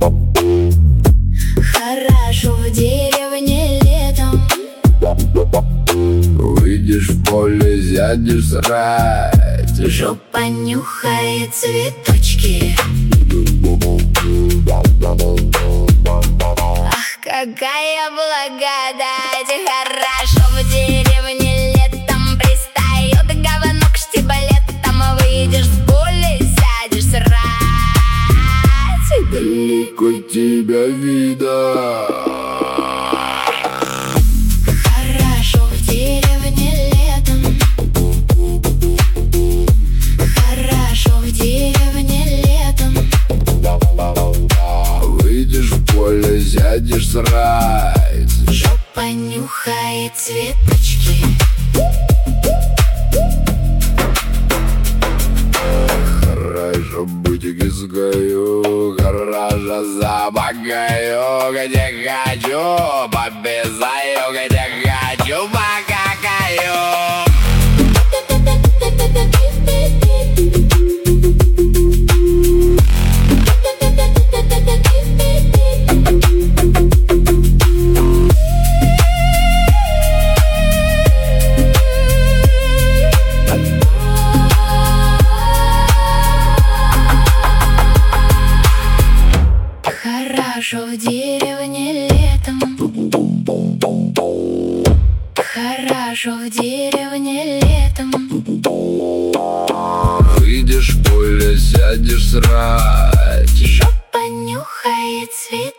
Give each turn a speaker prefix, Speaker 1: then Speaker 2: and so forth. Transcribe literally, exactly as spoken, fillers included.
Speaker 1: Хорошо в деревне летом.
Speaker 2: Выйдешь в поле, сядешь срать,
Speaker 1: Жопа нюхает цветочки. Ах, какая благодать. Хорошо в деревне летом. Пристает говно к штиблетам. Выйдешь в поле, сядешь срать.
Speaker 2: далеко тебя вида.
Speaker 1: Хорошо в деревне летом. Хорошо в деревне летом.
Speaker 2: Выйдешь в поле, сядешь срать,
Speaker 1: Жопа нюхает цветочки.
Speaker 2: хорошо быть кискаю, хорошо забагаю, где хочу, побезаю, где хочу, покакаю.
Speaker 1: Хорошо в деревне летом. Хорошо в деревне летом.
Speaker 2: Выйдешь в поле, сядешь срать,
Speaker 1: Жопа нюхает цветочки.